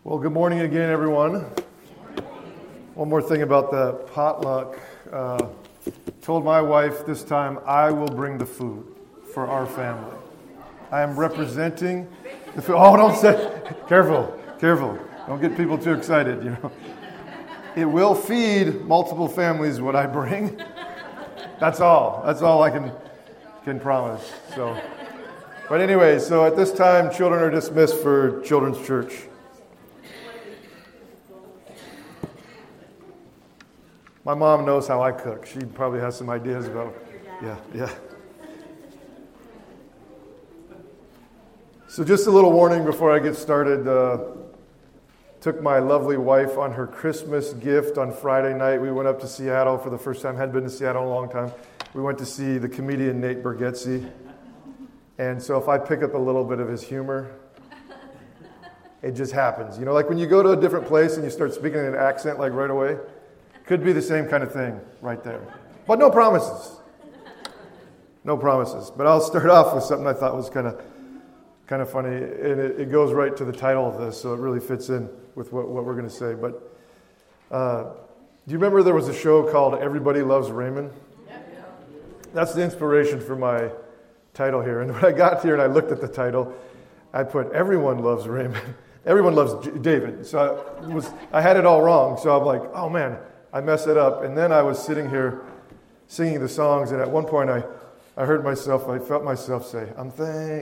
Well, good morning again, everyone. One more thing about the potluck. Told my wife this time I will bring the food for our family. I am representing the food. Oh, don't say. Careful. Don't get people too excited, It will feed multiple families what I bring. That's all I can promise. But anyway, so at this time, children are dismissed for Children's Church. My mom knows how I cook. She probably has some ideas about. Yeah. So just a little warning before I get started. Took my lovely wife on her Christmas gift on Friday night. We went up to Seattle for the first time. Hadn't been to Seattle in a long time. We went to see the comedian Nate Bargatze. And so if I pick up a little bit of his humor, it just happens. Like when you go to a different place and you start speaking in an accent like right away, could be the same kind of thing right there. But no promises. But I'll start off with something I thought was kind of funny, and it goes right to the title of this, so it really fits in with what we're going to say. But do you remember there was a show called Everybody Loves Raymond? That's the inspiration for my title here. And when I got here and I looked at the title, I put Everyone Loves Raymond. Everyone loves David. So I had it all wrong. So I'm like, oh man, I messed it up. And then I was sitting here singing the songs, and at one point I felt myself say, I'm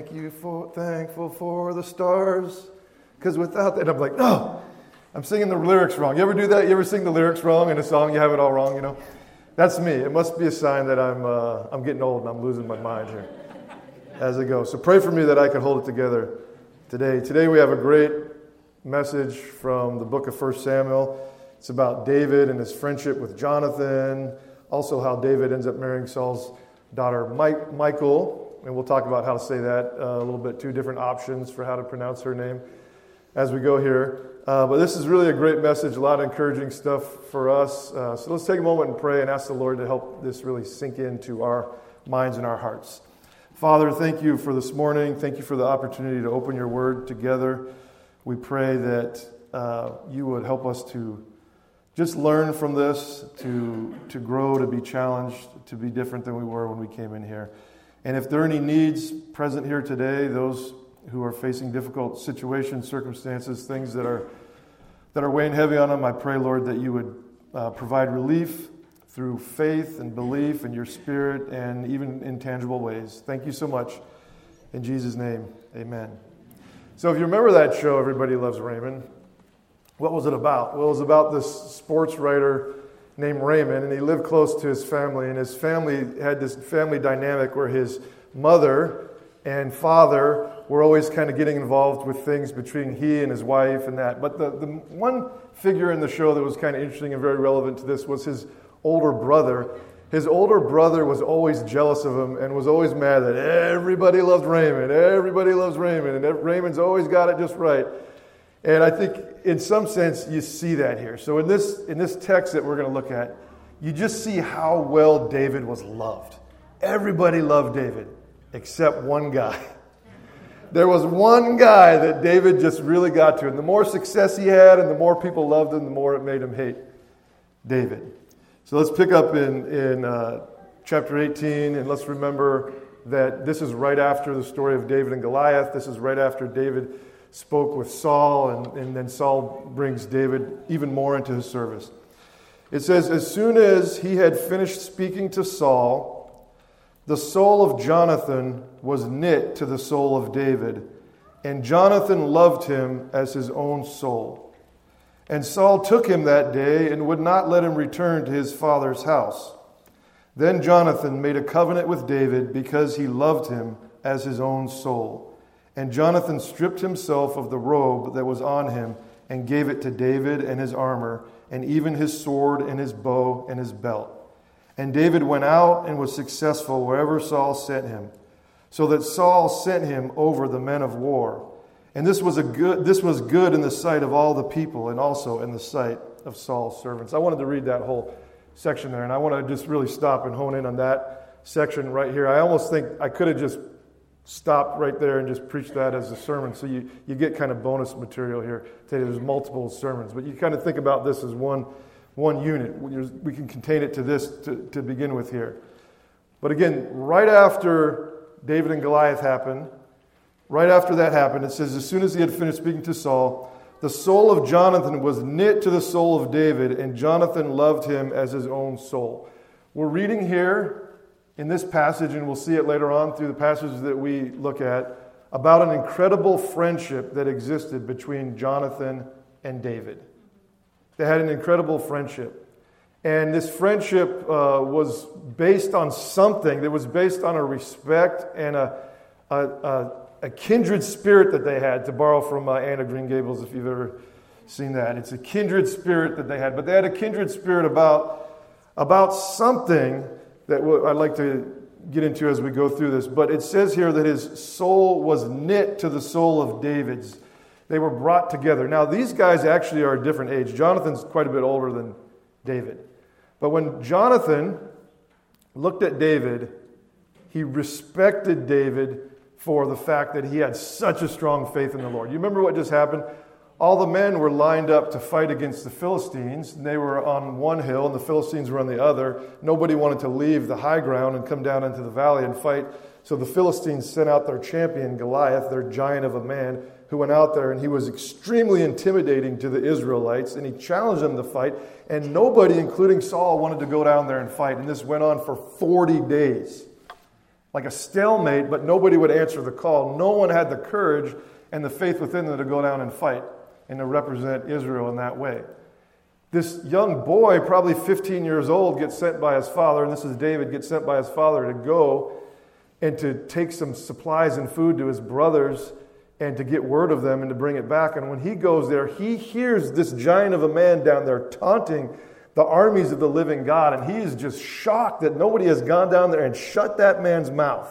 thankful for the stars, because without that, I'm like, no, I'm singing the lyrics wrong. You ever do that? You ever sing the lyrics wrong in a song? You have it all wrong, That's me. It must be a sign that I'm getting old and I'm losing my mind here as I go. So pray for me that I can hold it together today. Today we have a great message from the book of 1 Samuel. It's about David and his friendship with Jonathan. Also how David ends up marrying Saul's daughter Michal. And we'll talk about how to say that a little bit. 2 different options for how to pronounce her name as we go here. But this is really a great message, a lot of encouraging stuff for us. So let's take a moment and pray and ask the Lord to help this really sink into our minds and our hearts. Father, thank you for this morning. Thank you for the opportunity to open your word together. We pray that you would help us to just learn from this, to grow, to be challenged, to be different than we were when we came in here. And if there are any needs present here today, those who are facing difficult situations, circumstances, things that are weighing heavy on them, I pray, Lord, that you would provide relief through faith and belief in your spirit and even in tangible ways. Thank you so much. In Jesus' name, amen. So if you remember that show, Everybody Loves Raymond, what was it about? Well, it was about this sports writer named Raymond, and he lived close to his family, and his family had this family dynamic where his mother and father were always kind of getting involved with things between he and his wife and that. But the one figure in the show that was kind of interesting and very relevant to this was his older brother. His older brother was always jealous of him and was always mad that everybody loves Raymond, and Raymond's always got it just right. And I think in some sense you see that here. So in this text that we're going to look at, you just see how well David was loved. Everybody loved David except one guy. There was one guy that David just really got to. And the more success he had and the more people loved him, the more it made him hate David. So let's pick up in chapter 18, and let's remember that this is right after the story of David and Goliath. This is right after David spoke with Saul, and then Saul brings David even more into his service. It says, as soon as he had finished speaking to Saul, the soul of Jonathan was knit to the soul of David, and Jonathan loved him as his own soul. And Saul took him that day and would not let him return to his father's house. Then Jonathan made a covenant with David because he loved him as his own soul. And Jonathan stripped himself of the robe that was on him and gave it to David and his armor, and even his sword and his bow and his belt. And David went out and was successful wherever Saul sent him, so that Saul sent him over the men of war. And this was good in the sight of all the people, and also in the sight of Saul's servants. I wanted to read that whole section there, and I want to just really stop and hone in on that section right here. I almost think I could have just stop right there and just preach that as a sermon. So you get kind of bonus material here today. There's multiple sermons, but you kind of think about this as one unit. We can contain it to this to begin with here. But again, right after David and Goliath happened, right after that happened, it says, as soon as he had finished speaking to Saul, the soul of Jonathan was knit to the soul of David, and Jonathan loved him as his own soul. We're reading here in this passage, and we'll see it later on through the passages that we look at, about an incredible friendship that existed between Jonathan and David. They had an incredible friendship. And this friendship was based on something that was based on a respect and a kindred spirit that they had, to borrow from Anne of Green Gables, if you've ever seen that. It's a kindred spirit that they had. But they had a kindred spirit about something that I'd like to get into as we go through this. But it says here that his soul was knit to the soul of David's. They were brought together. Now, these guys actually are a different age. Jonathan's quite a bit older than David. But when Jonathan looked at David, he respected David for the fact that he had such a strong faith in the Lord. You remember what just happened? All the men were lined up to fight against the Philistines. They were on one hill and the Philistines were on the other. Nobody wanted to leave the high ground and come down into the valley and fight. So the Philistines sent out their champion, Goliath, their giant of a man, who went out there, and he was extremely intimidating to the Israelites, and he challenged them to fight. And nobody, including Saul, wanted to go down there and fight. And this went on for 40 days. Like a stalemate, but nobody would answer the call. No one had the courage and the faith within them to go down and fight and to represent Israel in that way. This young boy, probably 15 years old, gets sent by his father, and this is David, gets sent by his father to go and to take some supplies and food to his brothers and to get word of them and to bring it back. And when he goes there, he hears this giant of a man down there taunting the armies of the living God, and he is just shocked that nobody has gone down there and shut that man's mouth.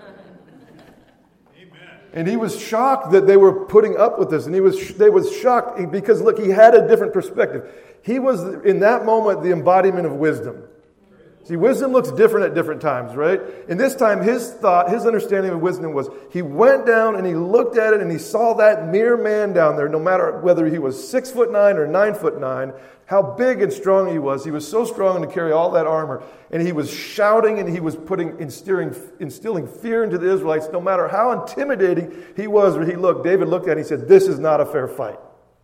And he was shocked that they were putting up with this, and they was shocked because, look, he had a different perspective. He was, in that moment, the embodiment of wisdom. See, wisdom looks different at different times, right? In this time, his understanding of wisdom was, he went down and he looked at it and he saw that mere man down there, no matter whether he was 6'9" or 9'9", how big and strong he was. He was so strong to carry all that armor. And he was shouting and he was instilling fear into the Israelites, no matter how intimidating he was or he looked. David looked at it and he said, this is not a fair fight.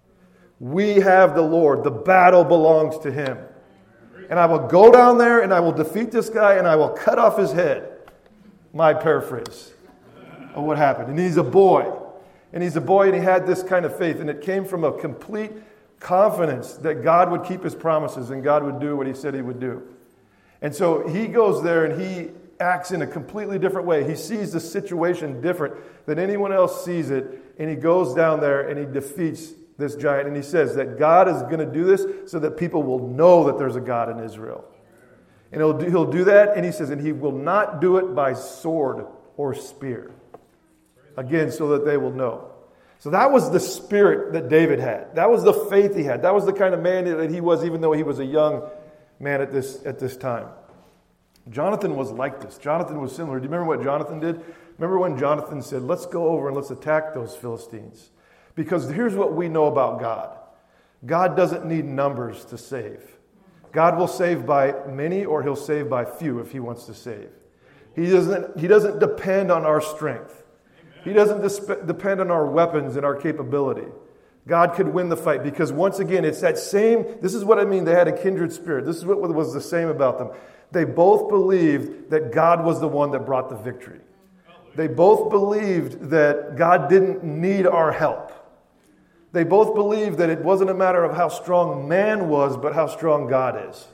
We have the Lord. The battle belongs to him. And I will go down there and I will defeat this guy and I will cut off his head. My paraphrase of what happened. And he's a boy. And he's a boy and he had this kind of faith. And it came from a complete confidence that God would keep his promises and God would do what he said he would do. And so he goes there and he acts in a completely different way. He sees the situation different than anyone else sees it. And he goes down there and he defeats this giant, and he says that God is going to do this so that people will know that there's a God in Israel. And he'll do that, and he says, and he will not do it by sword or spear. Again, so that they will know. So that was the spirit that David had. That was the faith he had. That was the kind of man that he was, even though he was a young man at this time. Jonathan was like this. Jonathan was similar. Do you remember what Jonathan did? Remember when Jonathan said, let's go over and let's attack those Philistines? Because here's what we know about God. God doesn't need numbers to save. God will save by many or he'll save by few if he wants to save. He doesn't depend on our strength. He doesn't depend on our weapons and our capability. God could win the fight because once again, it's that same, this is what I mean, they had a kindred spirit. This is what was the same about them. They both believed that God was the one that brought the victory. They both believed that God didn't need our help. They both believed that it wasn't a matter of how strong man was, but how strong God is.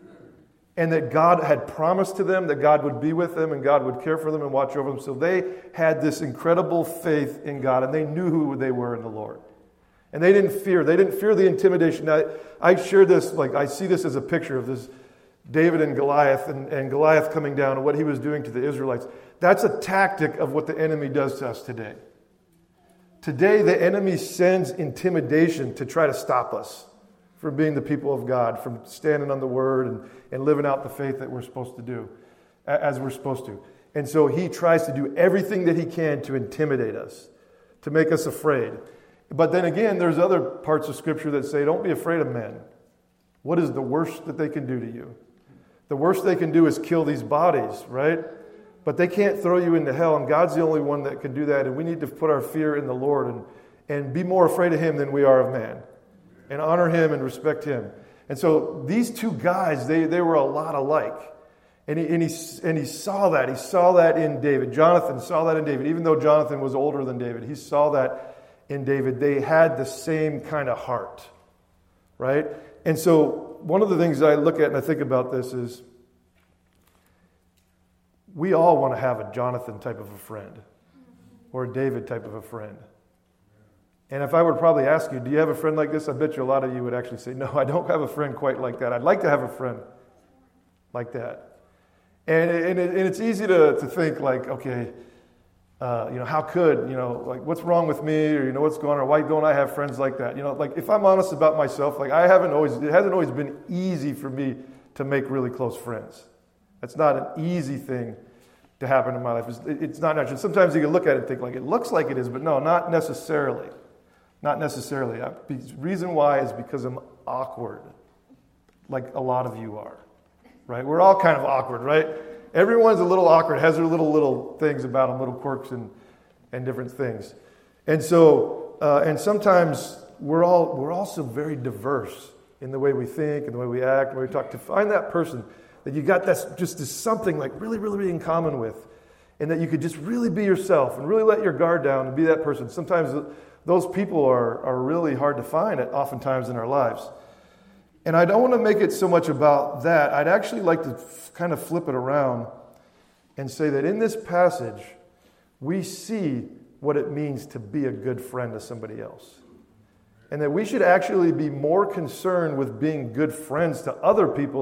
And that God had promised to them that God would be with them and God would care for them and watch over them. So they had this incredible faith in God and they knew who they were in the Lord. And they didn't fear. They didn't fear the intimidation. Now, I share this, I see this as a picture of this David and Goliath and Goliath coming down and what he was doing to the Israelites. That's a tactic of what the enemy does to us today. Today, the enemy sends intimidation to try to stop us from being the people of God, from standing on the Word and living out the faith that we're supposed to do, as we're supposed to. And so he tries to do everything that he can to intimidate us, to make us afraid. But then again, there's other parts of Scripture that say, don't be afraid of men. What is the worst that they can do to you? The worst they can do is kill these bodies, right? But they can't throw you into hell, and God's the only one that can do that. And we need to put our fear in the Lord and be more afraid of him than we are of man, and honor him and respect him. And so these two guys, they were a lot alike. And he saw that. He saw that in David. Jonathan saw that in David. Even though Jonathan was older than David, he saw that in David. They had the same kind of heart, right? And so one of the things I look at and I think about this is we all want to have a Jonathan type of a friend or a David type of a friend. And if I were to probably ask you, do you have a friend like this? I bet you a lot of you would actually say, no, I don't have a friend quite like that. I'd like to have a friend like that. And it's easy to think like, okay, how could, like what's wrong with me, or what's going on, or why don't I have friends like that? Like if I'm honest about myself, like it hasn't always been easy for me to make really close friends. That's not an easy thing to happen in my life. It's not natural. Sometimes you can look at it and think like it looks like it is, but no, not necessarily. Not necessarily. The reason why is because I'm awkward, like a lot of you are. Right? We're all kind of awkward, right? Everyone's a little awkward, has their little things about them, little quirks and different things. And so, and sometimes we're also very diverse in the way we think and the way we act, the way we talk. To find that person that you got this something like really, really, really in common with, and that you could just really be yourself and really let your guard down and be that person. Sometimes those people are really hard to find oftentimes in our lives. And I don't want to make it so much about that. I'd actually like to kind of flip it around and say that in this passage, we see what it means to be a good friend to somebody else. And that we should actually be more concerned with being good friends to other people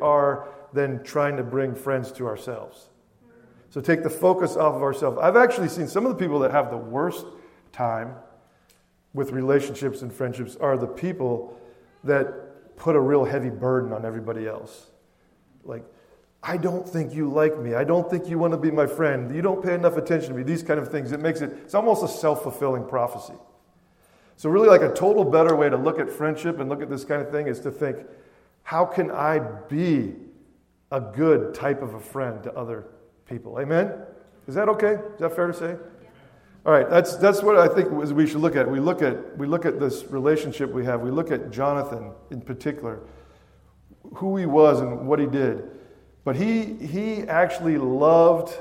than trying to bring friends to ourselves. So take the focus off of ourselves. I've actually seen some of the people that have the worst time with relationships and friendships are the people that put a real heavy burden on everybody else. Like, I don't think you like me. I don't think you want to be my friend. You don't pay enough attention to me. These kind of things. It's almost a self-fulfilling prophecy. So really like a total better way to look at friendship and look at this kind of thing is to think, how can I be a good type of a friend to other people? Amen? Is that okay? Is that fair to say? All right, that's what I think we should look at. We look at this relationship we have. We look at Jonathan in particular, who he was and what he did. But he actually loved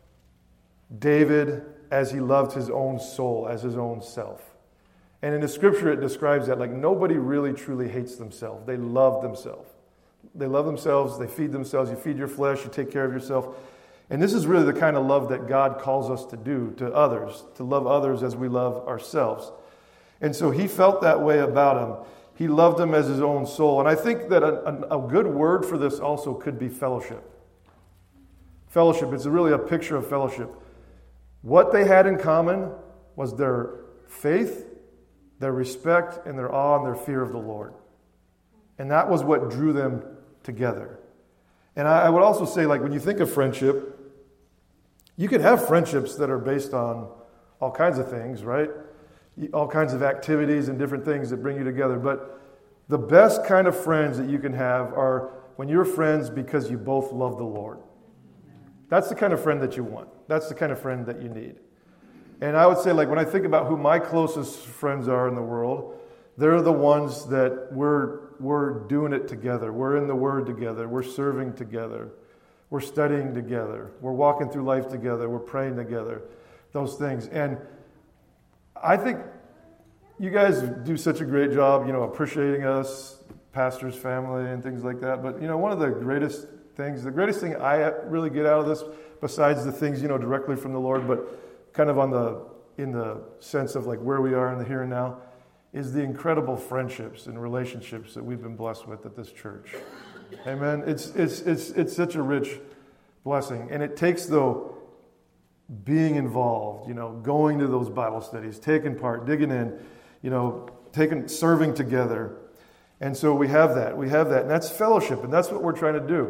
David as he loved his own soul, as his own self. And in the scripture it describes that like nobody really truly hates themselves. They love themselves. They love themselves, they feed themselves. You feed your flesh, you take care of yourself. And this is really the kind of love that God calls us to do to others, to love others as we love ourselves. And so he felt that way about him. He loved him as his own soul. And I think that a good word for this also could be fellowship. Fellowship, it's really a picture of fellowship. What they had in common was their faith, their respect, and their awe and their fear of the Lord. And that was what drew them together. And I would also say, like, when you think of friendship, you can have friendships that are based on all kinds of things, right? All kinds of activities and different things that bring you together. But the best kind of friends that you can have are when you're friends because you both love the Lord. That's the kind of friend that you want. That's the kind of friend that you need. And I would say, like, when I think about who my closest friends are in the world, they're the ones that we're doing it together. We're in the Word together. We're serving together. We're studying together. We're walking through life together. We're praying together. Those things. And I think you guys do such a great job, appreciating us, pastors, family, and things like that. But, one of the greatest thing I really get out of this, besides the things, directly from the Lord, but kind of in the sense of like where we are in the here and now, is the incredible friendships and relationships that we've been blessed with at this church. Amen. It's such a rich blessing. And it takes, though, being involved, going to those Bible studies, taking part, digging in, serving together. And so we have that. And that's fellowship. And that's what we're trying to do.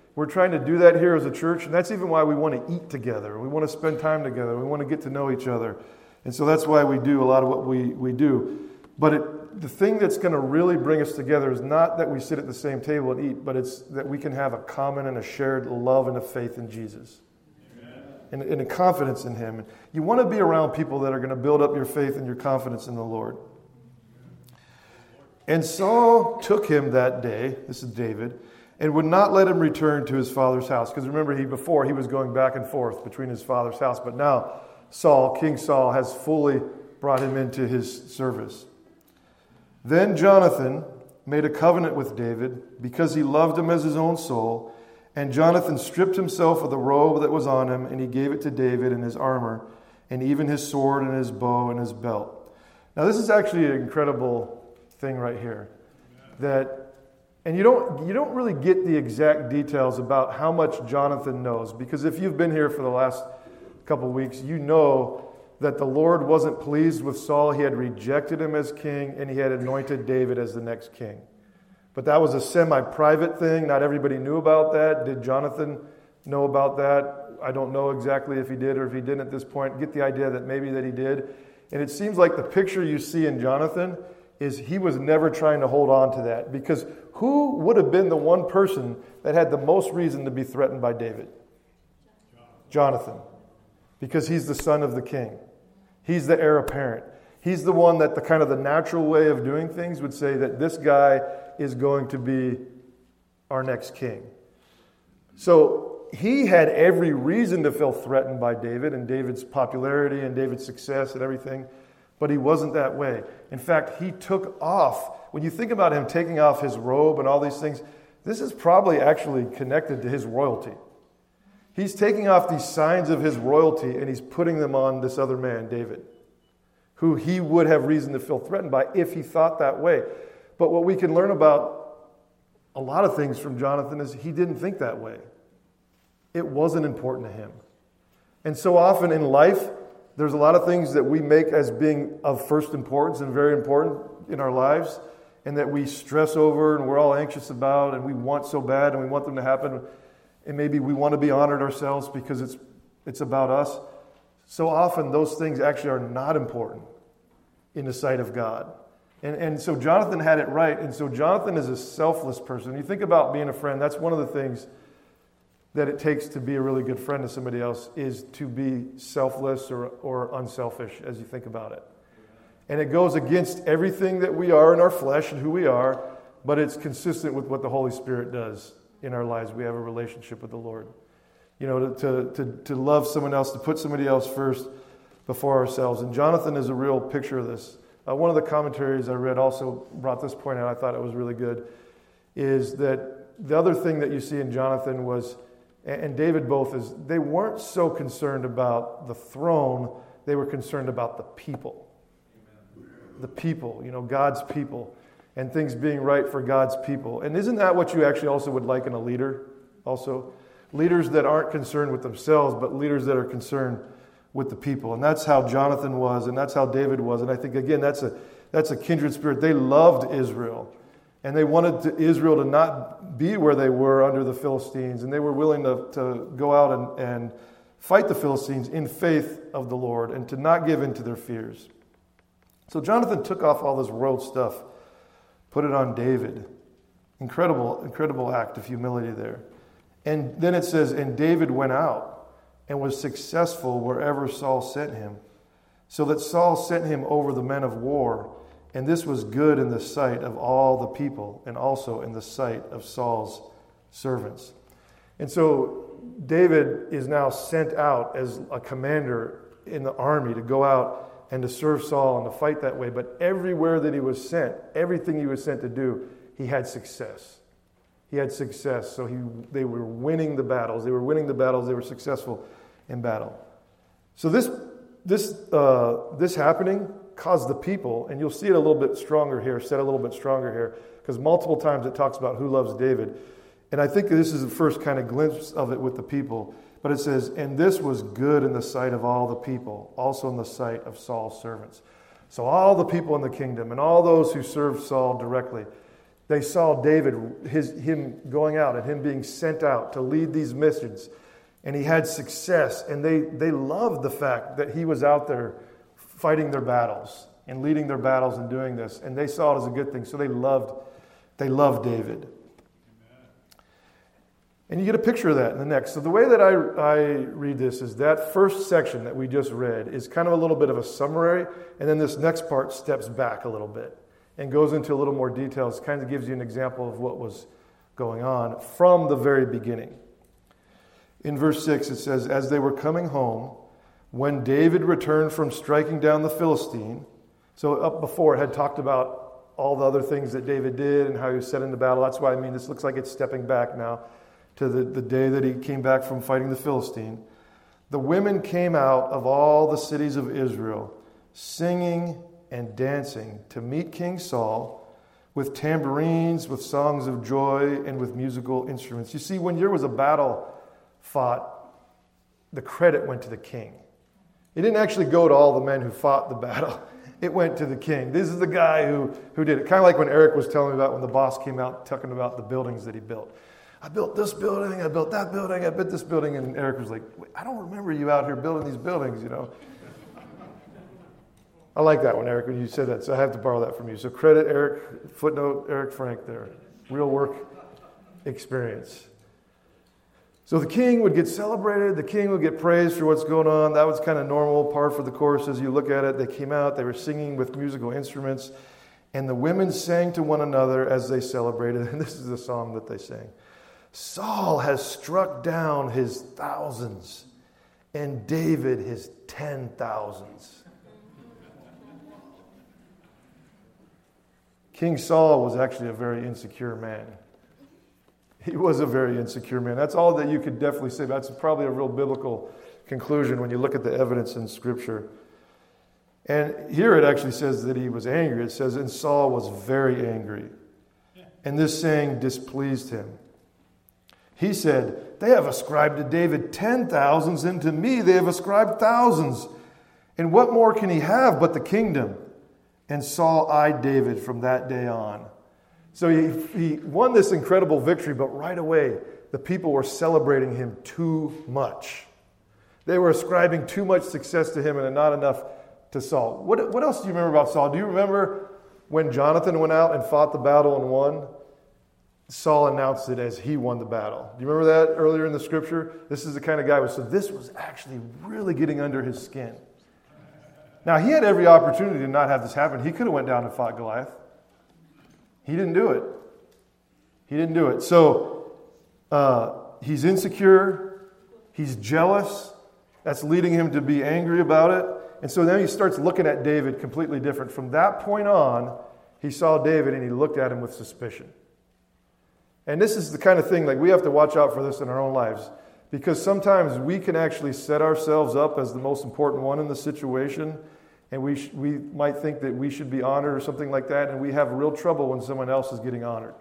We're trying to do that here as a church, and that's even why we want to eat together. We want to spend time together. We want to get to know each other. And so that's why we do a lot of what we do. But the thing that's going to really bring us together is not that we sit at the same table and eat, but it's that we can have a common and a shared love and a faith in Jesus. And a confidence in Him. You want to be around people that are going to build up your faith and your confidence in the Lord. And Saul took him that day, this is David, and would not let him return to his father's house. Because remember, before he was going back and forth between his father's house. But now King Saul, has fully brought him into his service. Then Jonathan made a covenant with David because he loved him as his own soul. And Jonathan stripped himself of the robe that was on him, and he gave it to David and his armor, and even his sword and his bow and his belt. Now this is actually an incredible thing right here. And you don't really get the exact details about how much Jonathan knows, because if you've been here for the last couple of weeks, you know that the Lord wasn't pleased with Saul. He had rejected him as king, and he had anointed David as the next king. But that was a semi-private thing. Not everybody knew about that. Did Jonathan know about that? I don't know exactly if he did or if he didn't at this point. Get the idea that maybe that he did. And it seems like the picture you see in Jonathan is he was never trying to hold on to that. Because who would have been the one person that had the most reason to be threatened by David? Jonathan. Because he's the son of the king. He's the heir apparent. He's the one that the natural way of doing things would say that this guy is going to be our next king. So he had every reason to feel threatened by David and David's popularity and David's success and everything, but he wasn't that way. In fact, he took off. When you think about him taking off his robe and all these things, this is probably actually connected to his royalty. He's taking off these signs of his royalty and he's putting them on this other man, David, who he would have reason to feel threatened by if he thought that way. But what we can learn about a lot of things from Jonathan is he didn't think that way. It wasn't important to him. And so often in life, there's a lot of things that we make as being of first importance and very important in our lives, and that we stress over and we're all anxious about and we want so bad and we want them to happen. And maybe we want to be honored ourselves because it's about us. So often those things actually are not important in the sight of God. And so Jonathan had it right. And so Jonathan is a selfless person. You think about being a friend, that's one of the things that it takes to be a really good friend to somebody else, is to be selfless or unselfish as you think about it. And it goes against everything that we are in our flesh and who we are, but it's consistent with what the Holy Spirit does in our lives. We have a relationship with the Lord. You know, to love someone else, to put somebody else first before ourselves. And Jonathan is a real picture of this. One of the commentaries I read also brought this point out. I thought it was really good. Is that the other thing that you see in Jonathan was, and David both, is they weren't so concerned about the throne. They were concerned about the people. The people, God's people. And things being right for God's people. And isn't that what you actually also would like in a leader? Also, leaders that aren't concerned with themselves, but leaders that are concerned with the people. And that's how Jonathan was, and that's how David was. And I think, again, that's a kindred spirit. They loved Israel. And they wanted Israel to not be where they were under the Philistines. And they were willing to go out and fight the Philistines in faith of the Lord and to not give in to their fears. So Jonathan took off all this world stuff, put it on David. Incredible act of humility there. And then it says, and David went out and was successful wherever Saul sent him, so that Saul sent him over the men of war. And this was good in the sight of all the people, and also in the sight of Saul's servants. And so David is now sent out as a commander in the army to go out and to serve Saul and to fight that way. But everywhere that he was sent, everything he was sent to do, he had success. He had success. So they were winning the battles. They were successful in battle. So this happening caused the people, and you'll see it a little bit stronger here, because multiple times it talks about who loves David. And I think this is the first kind of glimpse of it with the people. But it says, and this was good in the sight of all the people, also in the sight of Saul's servants. So all the people in the kingdom and all those who served Saul directly, They saw David, him going out and him being sent out to lead these missions. And he had success. And they loved the fact that he was out there fighting their battles and leading their battles and doing this. And they saw it as a good thing. So they loved David. And you get a picture of that in the next. So the way that I read this is that first section that we just read is kind of a little bit of a summary, and then this next part steps back a little bit and goes into a little more details, kind of gives you an example of what was going on from the very beginning. In verse 6 it says, as they were coming home, when David returned from striking down the Philistine, so up before it had talked about all the other things that David did and how he was set into battle. That's why, this looks like it's stepping back now to the day that he came back from fighting the Philistine. The women came out of all the cities of Israel, singing and dancing to meet King Saul with tambourines, with songs of joy, and with musical instruments. You see, when there was a battle fought, the credit went to the king. It didn't actually go to all the men who fought the battle. It went to the king. This is the guy who did it. Kind of like when Eric was telling me about when the boss came out talking about the buildings that he built. I built this building, I built that building, I built this building, and Eric was like, I don't remember you out here building these buildings, I like that one, Eric, when you said that, so I have to borrow that from you. So credit Eric, footnote Eric Frank there. Real work experience. So the king would get celebrated, the king would get praised for what's going on. That was kind of normal par for the course as you look at it. They came out, they were singing with musical instruments, and the women sang to one another as they celebrated. And this is the song that they sang. Saul has struck down his thousands, and David his 10,000s. King Saul was actually a very insecure man. He was a very insecure man. That's all that you could definitely say. That's probably a real biblical conclusion when you look at the evidence in Scripture. And here it actually says that he was angry. It says, and Saul was very angry. And this saying displeased him. He said, they have ascribed to David 10,000s, and to me they have ascribed thousands. And what more can he have but the kingdom? And Saul eyed David from that day on. So he won this incredible victory, but right away the people were celebrating him too much. They were ascribing too much success to him and not enough to Saul. What else do you remember about Saul? Do you remember when Jonathan went out and fought the battle and won? Saul announced it as he won the battle. Do you remember that earlier in the Scripture? This is the kind of guy so this was actually really getting under his skin. Now, he had every opportunity to not have this happen. He could have went down and fought Goliath. He didn't do it. So he's insecure. He's jealous. That's leading him to be angry about it. And so then he starts looking at David completely different. From that point on, he saw David and he looked at him with suspicion. And this is the kind of thing, we have to watch out for this in our own lives. Because sometimes we can actually set ourselves up as the most important one in the situation. And we might think that we should be honored or something like that. And we have real trouble when someone else is getting honored.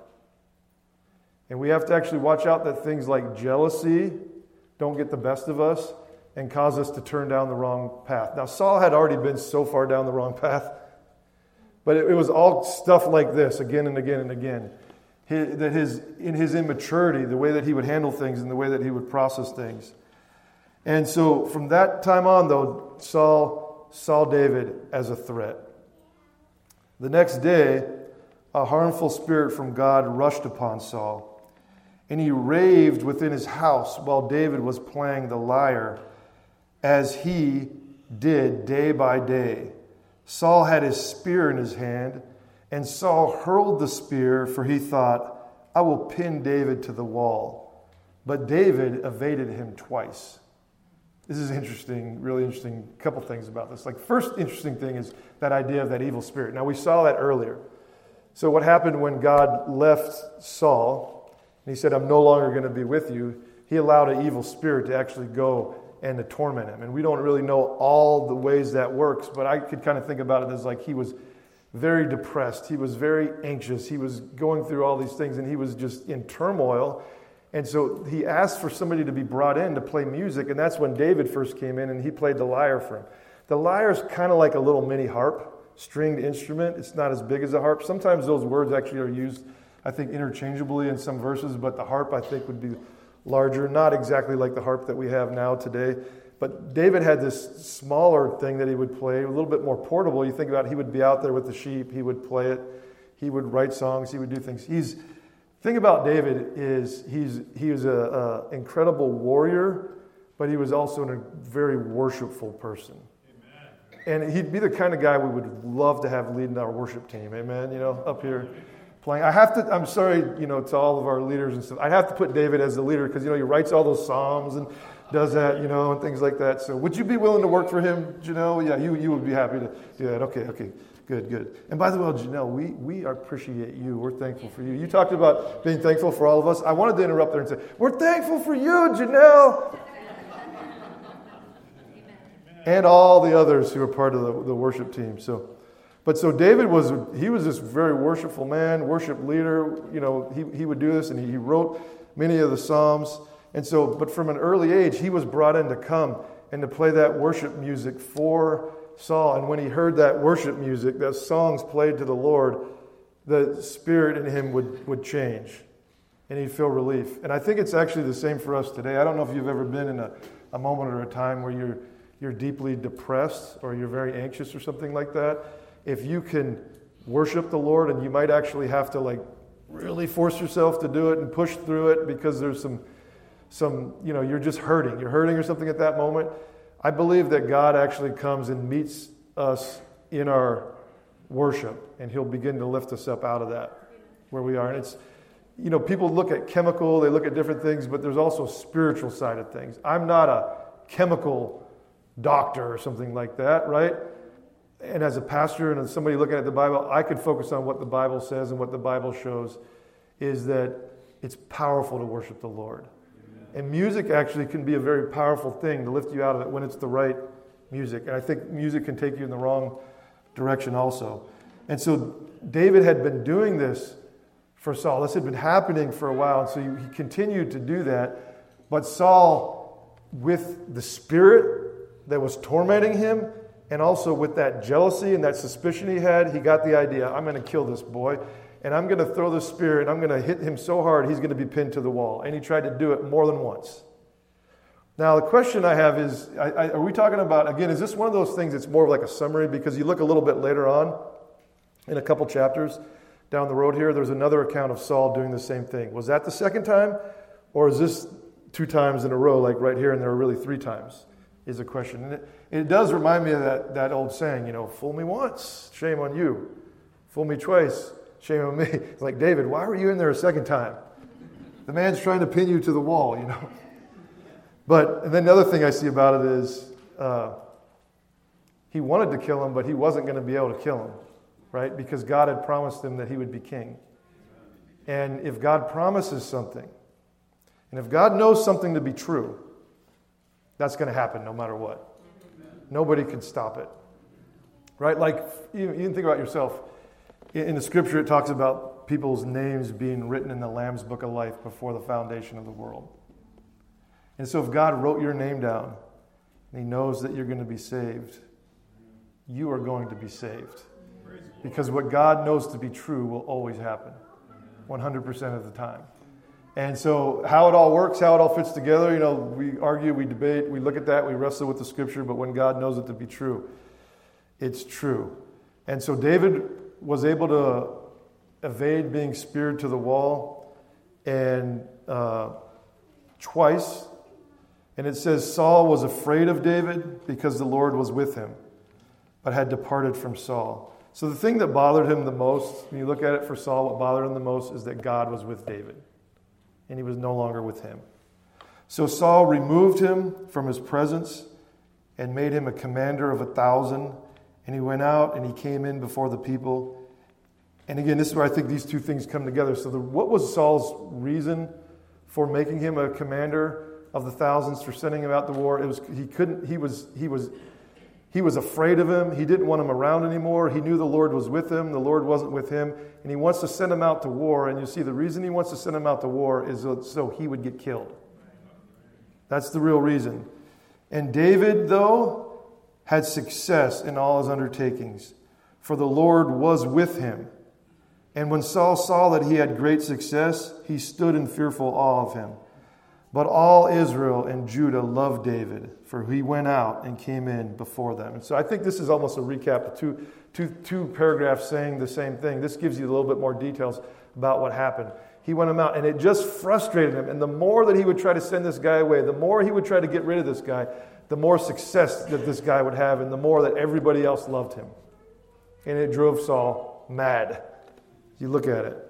And we have to actually watch out that things like jealousy don't get the best of us and cause us to turn down the wrong path. Now, Saul had already been so far down the wrong path. But it was all stuff like this again and again and again. In his immaturity, the way that he would handle things and the way that he would process things. And so from that time on, though, Saul saw David as a threat. The next day, a harmful spirit from God rushed upon Saul, and he raved within his house while David was playing the lyre, as he did day by day. Saul had his spear in his hand, and Saul hurled the spear, for he thought, I will pin David to the wall. But David evaded him twice. This is interesting, really interesting. A couple things about this. First interesting thing is that idea of that evil spirit. Now, we saw that earlier. So what happened when God left Saul, and he said, I'm no longer going to be with you, he allowed an evil spirit to actually go and to torment him. And we don't really know all the ways that works, but I could kind of think about it as he was very depressed. He was very anxious. He was going through all these things, and he was just in turmoil. And so he asked for somebody to be brought in to play music, and that's when David first came in, and he played the lyre for him. The lyre is kind of like a little mini harp, stringed instrument. It's not as big as a harp. Sometimes those words actually are used I think, interchangeably in some verses, but the harp, I think, would be larger. Not exactly like the harp that we have now today. But David had this smaller thing that he would play, a little bit more portable. You think about it, he would be out there with the sheep. He would play it. He would write songs. He would do things. Thing about David is he was an incredible warrior, but he was also a very worshipful person. Amen. And he'd be the kind of guy we would love to have leading our worship team. Amen. Up here playing. I'm sorry, to all of our leaders and stuff. I'd have to put David as the leader because, he writes all those psalms and does that, and things like that. So would you be willing to work for him, Janelle? Yeah, you would be happy to do that. Okay. Good. And by the way, Janelle, we appreciate you. We're thankful for you. You talked about being thankful for all of us. I wanted to interrupt there and say, we're thankful for you, Janelle. And all the others who are part of the worship team. So David was this very worshipful man, worship leader. He would do this, and he wrote many of the Psalms. And so, but from an early age, he was brought in to come and to play that worship music for Saul. And when he heard that worship music, those songs played to the Lord, the spirit in him would change, and he'd feel relief. And I think it's actually the same for us today. I don't know if you've ever been in a moment or a time where you're deeply depressed or you're very anxious or something like that. If you can worship the Lord, and you might actually have to really force yourself to do it and push through it because there's some you're just hurting. You're hurting or something at that moment. I believe that God actually comes and meets us in our worship, and he'll begin to lift us up out of that, where we are. And it's, people look at chemical, they look at different things, but there's also a spiritual side of things. I'm not a chemical doctor or something like that, right? And as a pastor and as somebody looking at the Bible, I could focus on what the Bible says, and what the Bible shows is that it's powerful to worship the Lord. And music actually can be a very powerful thing to lift you out of it when it's the right music. And I think music can take you in the wrong direction also. And so David had been doing this for Saul. This had been happening for a while, and so he continued to do that. But Saul, with the spirit that was tormenting him, and also with that jealousy and that suspicion he had, he got the idea, I'm going to kill this boy. And I'm going to throw the spear, and I'm going to hit him so hard, he's going to be pinned to the wall. And he tried to do it more than once. Now, the question I have is, are we talking about, again, is this one of those things that's more of like a summary? Because you look a little bit later on, in a couple chapters down the road here, there's another account of Saul doing the same thing. Was that the second time? Or is this 2 times in a row, like right here, and there are really 3 times, is a question. And it does remind me of that old saying, fool me once, shame on you. Fool me twice, shame on me. It's like, David, why were you in there a second time? The man's trying to pin you to the wall, But, and then the other thing I see about it is he wanted to kill him, but he wasn't going to be able to kill him, right? Because God had promised him that he would be king. And if God promises something, and if God knows something to be true, that's going to happen no matter what. Nobody can stop it, right? Like, you can think about yourself. In the scripture, it talks about people's names being written in the Lamb's Book of Life before the foundation of the world. And so if God wrote your name down, and he knows that you're going to be saved, you are going to be saved. Because what God knows to be true will always happen, 100% of the time. And so how it all works, how it all fits together, we argue, we debate, we look at that, we wrestle with the scripture, but when God knows it to be true, it's true. And so David was able to evade being speared to the wall, and twice. And it says Saul was afraid of David because the Lord was with him, but had departed from Saul. So the thing that bothered him the most, when you look at it for Saul, what bothered him the most is that God was with David, and he was no longer with him. So Saul removed him from his presence and made him a commander of 1,000. And he went out and he came in before the people. And again, this is where I think these 2 things come together. So what was Saul's reason for making him a commander of the thousands, for sending him out to war? It was he was afraid of him. He didn't want him around anymore. He knew the Lord was with him. The Lord wasn't with him. And he wants to send him out to war. And you see, the reason he wants to send him out to war is so he would get killed. That's the real reason. And David, though, had success in all his undertakings, for the Lord was with him. And when Saul saw that he had great success, he stood in fearful awe of him. But all Israel and Judah loved David, for he went out and came in before them. And so I think this is almost a recap of two paragraphs saying the same thing. This gives you a little bit more details about what happened. He went him out, and it just frustrated him. And the more that he would try to send this guy away, the more he would try to get rid of this guy, the more success that this guy would have, and the more that everybody else loved him. And it drove Saul mad. You look at it.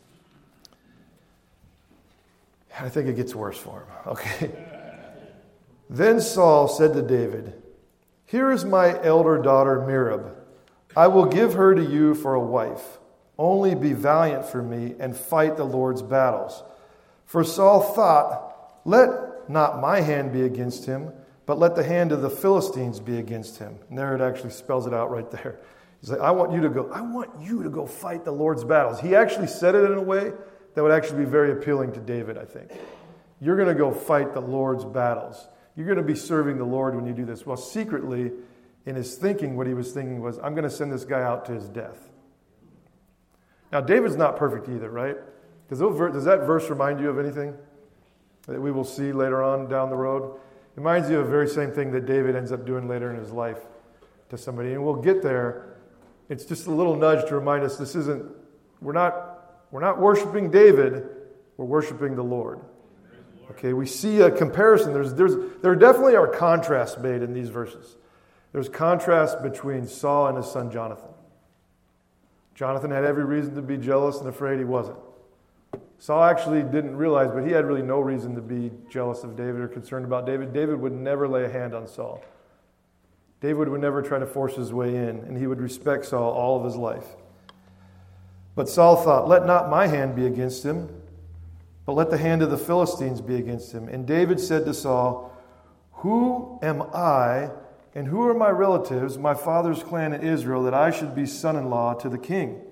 I think it gets worse for him. Okay. Then Saul said to David, "Here is my elder daughter Merab. I will give her to you for a wife. Only be valiant for me and fight the Lord's battles." For Saul thought, "Let not my hand be against him, but let the hand of the Philistines be against him." And there it actually spells it out right there. He's like, I want you to go fight the Lord's battles. He actually said it in a way that would actually be very appealing to David, I think. You're going to go fight the Lord's battles. You're going to be serving the Lord when you do this. Well, secretly, in his thinking, what he was thinking was, I'm going to send this guy out to his death. Now, David's not perfect either, right? Does that verse remind you of anything that we will see later on down the road? It reminds you of the very same thing that David ends up doing later in his life to somebody. And we'll get there. It's just a little nudge to remind us we're not worshiping David, we're worshiping the Lord. Okay, we see a comparison. There definitely are contrasts made in these verses. There's contrast between Saul and his son Jonathan. Jonathan had every reason to be jealous and afraid he wasn't. Saul actually didn't realize, but he had really no reason to be jealous of David or concerned about David. David would never lay a hand on Saul. David would never try to force his way in, and he would respect Saul all of his life. But Saul thought, "Let not my hand be against him, but let the hand of the Philistines be against him." And David said to Saul, "Who am I, and who are my relatives, my father's clan in Israel, that I should be son-in-law to the king?"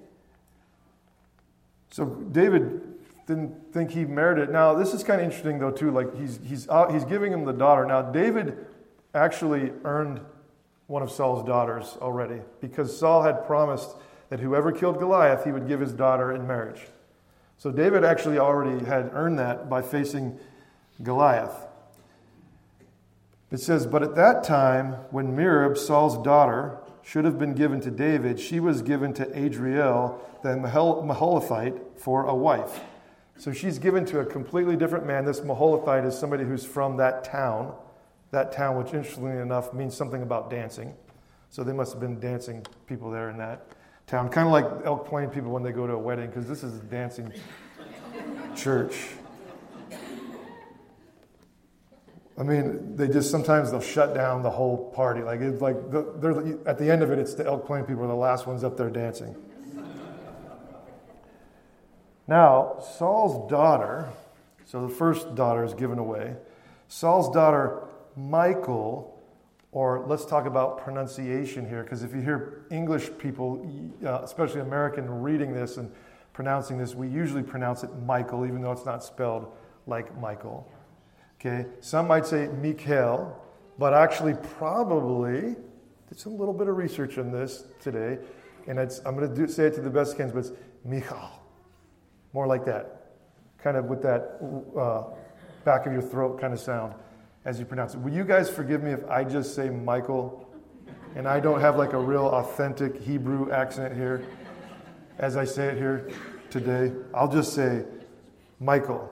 So David didn't think he merited it. Now, this is kind of interesting, though, too. Like he's giving him the daughter. Now, David actually earned one of Saul's daughters already, because Saul had promised that whoever killed Goliath, he would give his daughter in marriage. So David actually already had earned that by facing Goliath. It says, "But at that time, when Merab, Saul's daughter, should have been given to David, she was given to Adriel, the Maholathite, for a wife." So she's given to a completely different man. This Maholathite is somebody who's from that town, which interestingly enough means something about dancing. So they must have been dancing people there in that town. Kind of like Elk Plain people when they go to a wedding, because this is a dancing church. I mean, sometimes they'll shut down the whole party. Like they're at the end of it, it's the Elk Plain people are the last ones up there dancing. Now, Saul's daughter, so the first daughter is given away. Saul's daughter, Michal, or let's talk about pronunciation here, because if you hear English people, especially American, reading this and pronouncing this, we usually pronounce it Michael, even though it's not spelled like Michael. Okay, some might say Michael, but actually probably, did some little bit of research on this today, and I'm going to say it to the best I can, but it's Michal. More like that, kind of with that back of your throat kind of sound as you pronounce it. Will you guys forgive me if I just say Michael and I don't have like a real authentic Hebrew accent here as I say it here today? I'll just say Michal.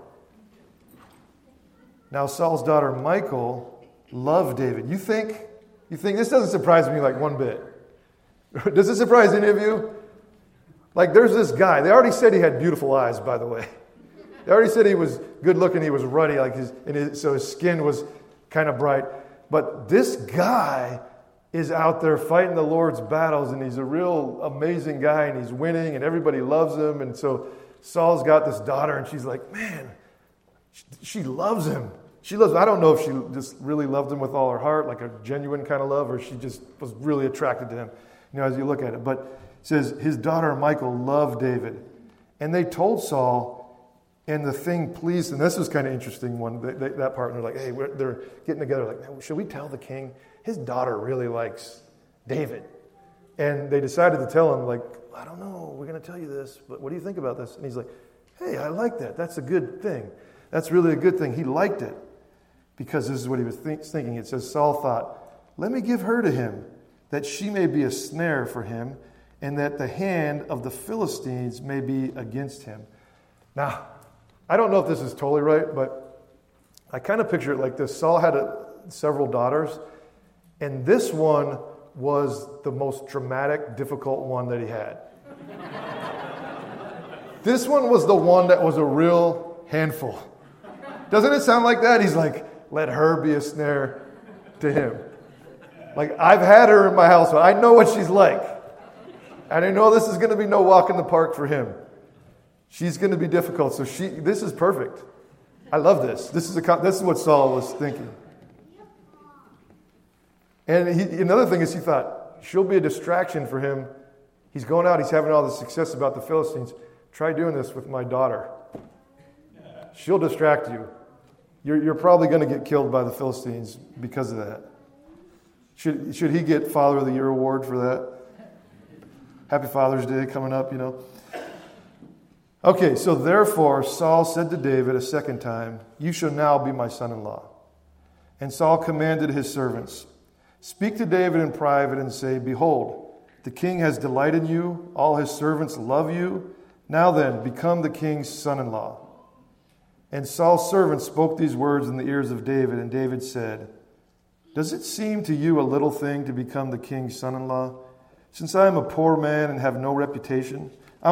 Now Saul's daughter Michal loved David. You think this doesn't surprise me like one bit. Does it surprise any of you? Like there's this guy. They already said he had beautiful eyes, by the way. They already said he was good looking, he was ruddy, so his skin was kind of bright. But this guy is out there fighting the Lord's battles, and he's a real amazing guy, and he's winning, and everybody loves him. And so Saul's got this daughter, and she's like, man, she loves him. I don't know if she just really loved him with all her heart, like a genuine kind of love, or she just was really attracted to him, as you look at it. But it says his daughter Michal loved David. And they told Saul, and the thing pleased, and this was kind of interesting one, that part, and they're like, hey, they're getting together, like, should we tell the king? His daughter really likes David. And they decided to tell him, like, I don't know, we're going to tell you this, but what do you think about this? And he's like, hey, I like that. That's a good thing. That's really a good thing. He liked it because this is what he was thinking. It says, Saul thought, let me give her to him, that she may be a snare for him, and that the hand of the Philistines may be against him. Now, I don't know if this is totally right, but I kind of picture it like this. Saul had several daughters, and this one was the most dramatic, difficult one that he had. This one was the one that was a real handful. Doesn't it sound like that? He's like, let her be a snare to him. Like, I've had her in my house, but I know what she's like. And I know this is going to be no walk in the park for him. She's going to be difficult. So this is perfect. I love this. This is what Saul was thinking. And another thing is he thought, she'll be a distraction for him. He's going out, he's having all this success about the Philistines. Try doing this with my daughter. She'll distract you. You're probably going to get killed by the Philistines because of that. Should he get Father of the Year award for that? Happy Father's Day coming up, you know. Okay, so therefore Saul said to David a second time, you shall now be my son-in-law. And Saul commanded his servants, speak to David in private and say, behold, the king has delight in you, all his servants love you. Now then, become the king's son-in-law. And Saul's servants spoke these words in the ears of David, and David said, does it seem to you a little thing to become the king's son-in-law? Since I am a poor man and have no reputation,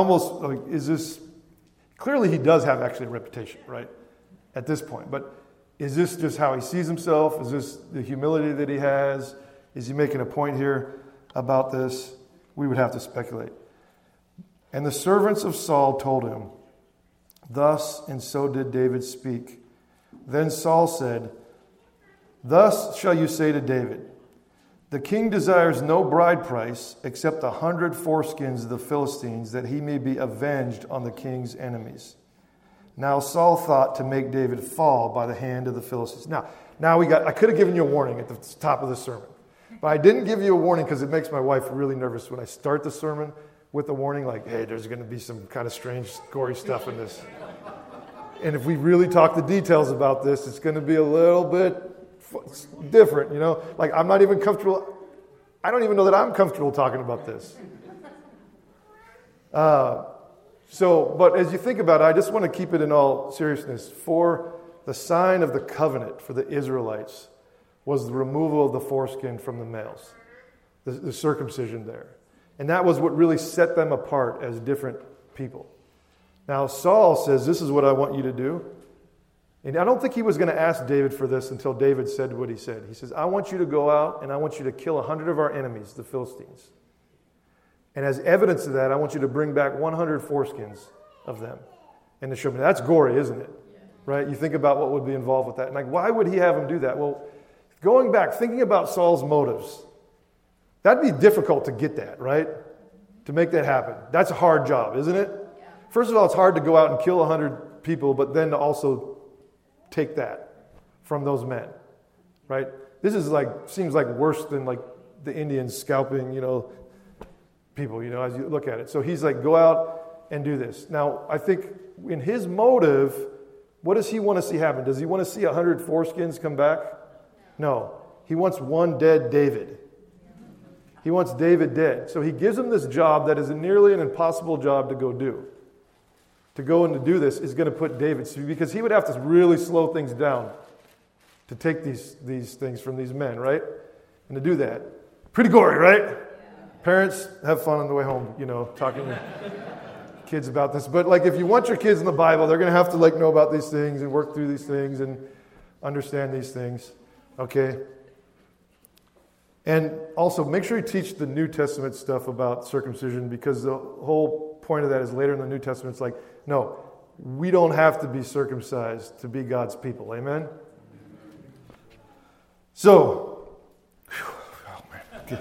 clearly he does have actually a reputation, right? At this point. But is this just how he sees himself? Is this the humility that he has? Is he making a point here about this? We would have to speculate. And the servants of Saul told him, thus and so did David speak. Then Saul said, thus shall you say to David, the king desires no bride price except 100 foreskins of the Philistines, that he may be avenged on the king's enemies. Now Saul thought to make David fall by the hand of the Philistines. Now I could have given you a warning at the top of the sermon, but I didn't give you a warning because it makes my wife really nervous when I start the sermon with a warning like, hey, there's going to be some kind of strange, gory stuff in this. And if we really talk the details about this, it's going to be a little bit different, you know? Like, I'm not even comfortable. I don't even know that I'm comfortable talking about this. But as you think about it, I just want to keep it in all seriousness. For the sign of the covenant for the Israelites was the removal of the foreskin from the males, the circumcision there. And that was what really set them apart as different people. Now, Saul says, this is what I want you to do. And I don't think he was going to ask David for this until David said what he said. He says, I want you to go out and I want you to kill 100 of our enemies, the Philistines. And as evidence of that, I want you to bring back 100 foreskins of them and to show me. That's gory, isn't it? Right? You think about what would be involved with that. And like, why would he have him do that? Well, going back, thinking about Saul's motives, that'd be difficult to get that, right? To make that happen. That's a hard job, isn't it? Yeah. First of all, it's hard to go out and kill 100 people, but then to also take that from those men, right? This is seems like worse than like the Indians scalping, people, as you look at it. So he's like, go out and do this. Now, I think in his motive, what does he want to see happen? Does he want to see 100 foreskins come back? No. He wants one dead David. He wants David dead. So he gives him this job that is nearly an impossible job to go do. To go and to do this is going to put David, because he would have to really slow things down to take these things from these men, right? And to do that. Pretty gory, right? Yeah. Parents, have fun on the way home, talking to kids about this. But if you want your kids in the Bible, they're going to have to know about these things and work through these things and understand these things, okay? And also, make sure you teach the New Testament stuff about circumcision, because the whole point of that is later in the New Testament, it's no, we don't have to be circumcised to be God's people. Amen? So, oh man. Okay.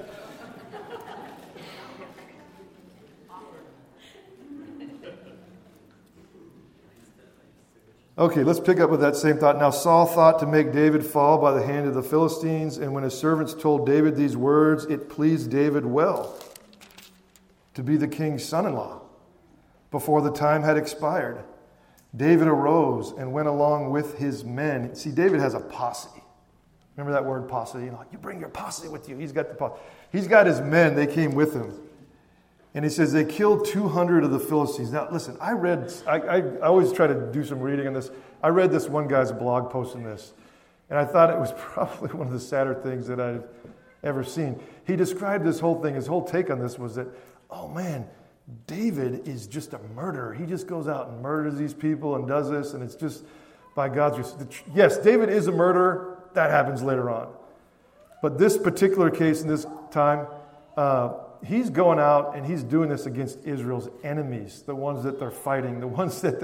Okay, let's pick up with that same thought. Now Saul thought to make David fall by the hand of the Philistines, and when his servants told David these words, it pleased David well. to be the king's son-in-law before the time had expired. David arose and went along with his men. See, David has a posse. Remember that word posse? You bring your posse with you. He's got the posse. He's got his men. They came with him. And he says they killed 200 of the Philistines. Now, listen, I always try to do some reading on this. I read this one guy's blog post on this, and I thought it was probably one of the sadder things that I've ever seen. He described this whole thing. His whole take on this was that, oh man, David is just a murderer. He just goes out and murders these people and does this, and it's just by God's grace. Yes, David is a murderer. That happens later on. But this particular case in this time, he's going out and he's doing this against Israel's enemies, the ones that they're fighting, the ones that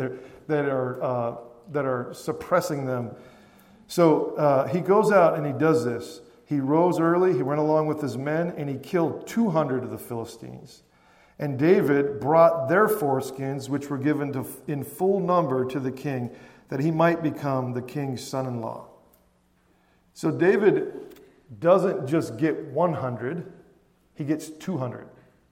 are suppressing them. So he goes out and he does this. He rose early, he went along with his men, and he killed 200 of the Philistines. And David brought their foreskins, which were given in full number to the king, that he might become the king's son-in-law. So David doesn't just get 100, he gets 200.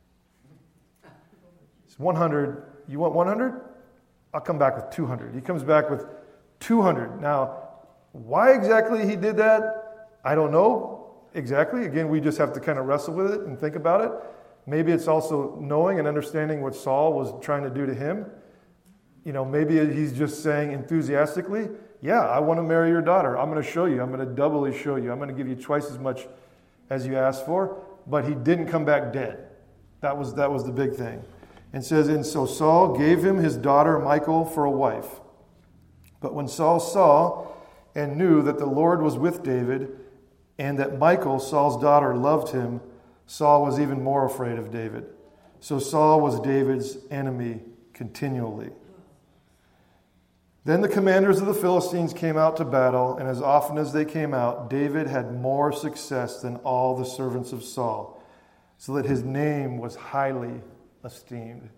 It's 100. You want 100? I'll come back with 200. He comes back with 200. Now, why exactly he did that, I don't know exactly. Again, we just have to kind of wrestle with it and think about it. Maybe it's also knowing and understanding what Saul was trying to do to him. Maybe he's just saying enthusiastically, yeah, I want to marry your daughter. I'm going to show you. I'm going to doubly show you. I'm going to give you twice as much as you asked for. But he didn't come back dead. That was the big thing. And says, and so Saul gave him his daughter Michal for a wife. But when Saul saw and knew that the Lord was with David, and that Michal, Saul's daughter, loved him, Saul was even more afraid of David. So Saul was David's enemy continually. Then the commanders of the Philistines came out to battle, and as often as they came out, David had more success than all the servants of Saul, so that his name was highly esteemed.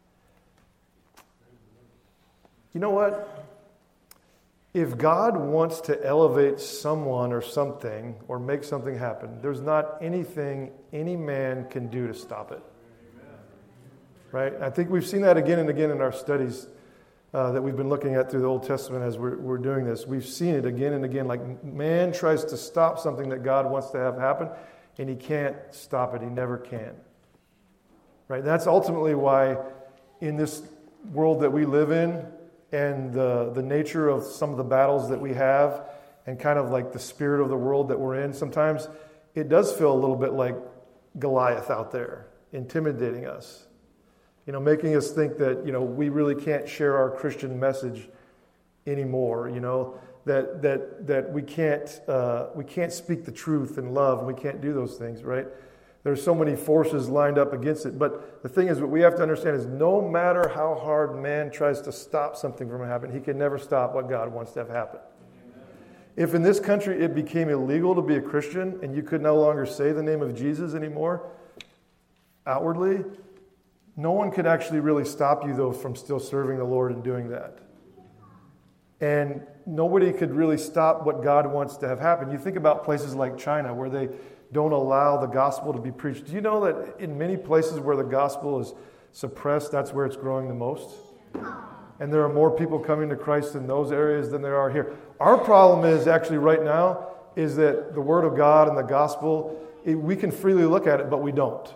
You know what? If God wants to elevate someone or something or make something happen, there's not anything any man can do to stop it. Right? I think we've seen that again and again in our studies that we've been looking at through the Old Testament as we're doing this. We've seen it again and again. Like man tries to stop something that God wants to have happen, and he can't stop it. He never can. Right? That's ultimately why in this world that we live in, and the nature of some of the battles that we have, and kind of like the spirit of the world that we're in, sometimes it does feel a little bit like Goliath out there, intimidating us. Making us think that, we really can't share our Christian message anymore, that we can't speak the truth in love, and we can't do those things, right? There's so many forces lined up against it. But the thing is, what we have to understand is no matter how hard man tries to stop something from happening, he can never stop what God wants to have happen. If in this country it became illegal to be a Christian and you could no longer say the name of Jesus anymore, outwardly, no one could actually really stop you, though, from still serving the Lord and doing that. And nobody could really stop what God wants to have happen. You think about places like China where they don't allow the gospel to be preached. Do you know that in many places where the gospel is suppressed, that's where it's growing the most? And there are more people coming to Christ in those areas than there are here. Our problem is actually right now is that the Word of God and the gospel, we can freely look at it, but we don't.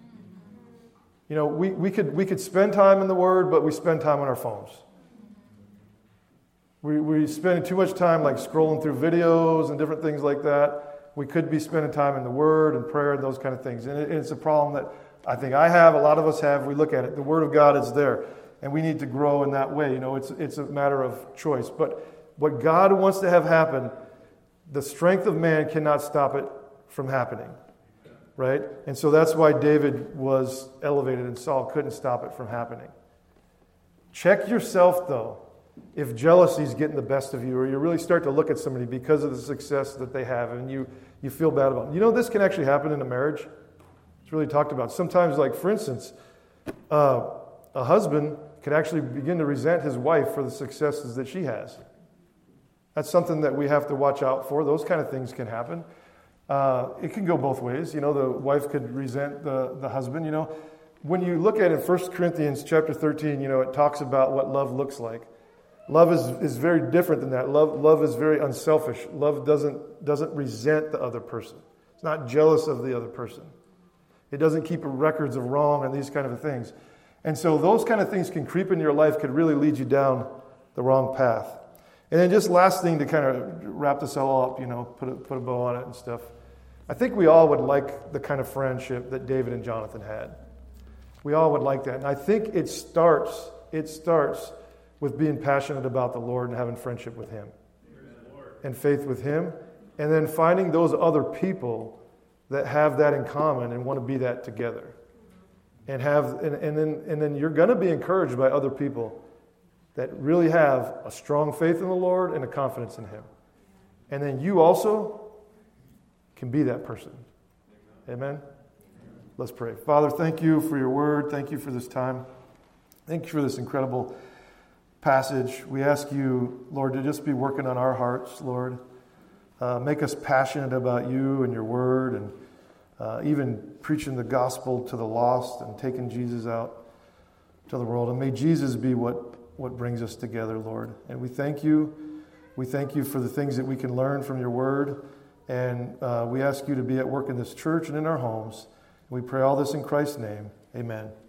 We could spend time in the Word, but we spend time on our phones. We spend too much time like scrolling through videos and different things like that. We could be spending time in the Word and prayer and those kind of things. And it's a problem that I think I have, a lot of us have. We look at it. The Word of God is there. And we need to grow in that way. It's a matter of choice. But what God wants to have happen, the strength of man cannot stop it from happening. Right? And so that's why David was elevated and Saul couldn't stop it from happening. Check yourself, though, if jealousy is getting the best of you, or you really start to look at somebody because of the success that they have and you feel bad about it. This can actually happen in a marriage. It's really talked about. Sometimes, like for instance, a husband can actually begin to resent his wife for the successes that she has. That's something that we have to watch out for. Those kind of things can happen. It can go both ways. The wife could resent the husband. when you look at it in 1 Corinthians chapter 13, it talks about what love looks like. Love is very different than that. Love is very unselfish. Love doesn't resent the other person. It's not jealous of the other person. It doesn't keep records of wrong and these kind of things. And so those kind of things can creep in your life, could really lead you down the wrong path. And then just last thing to kind of wrap this all up, put a bow on it and stuff. I think we all would like the kind of friendship that David and Jonathan had. We all would like that. And I think it starts with being passionate about the Lord and having friendship with Him. And faith with Him. And then finding those other people that have that in common and want to be that together. And then you're going to be encouraged by other people that really have a strong faith in the Lord and a confidence in Him. And then you also can be that person. Amen? Let's pray. Father, thank you for your word. Thank you for this time. Thank you for this incredible passage. We ask you, Lord, to just be working on our hearts, Lord. Make us passionate about you and your word, and even preaching the gospel to the lost and taking Jesus out to the world. And may Jesus be what brings us together, Lord. And we thank you. We thank you for the things that we can learn from your word. And we ask you to be at work in this church and in our homes. We pray all this in Christ's name. Amen.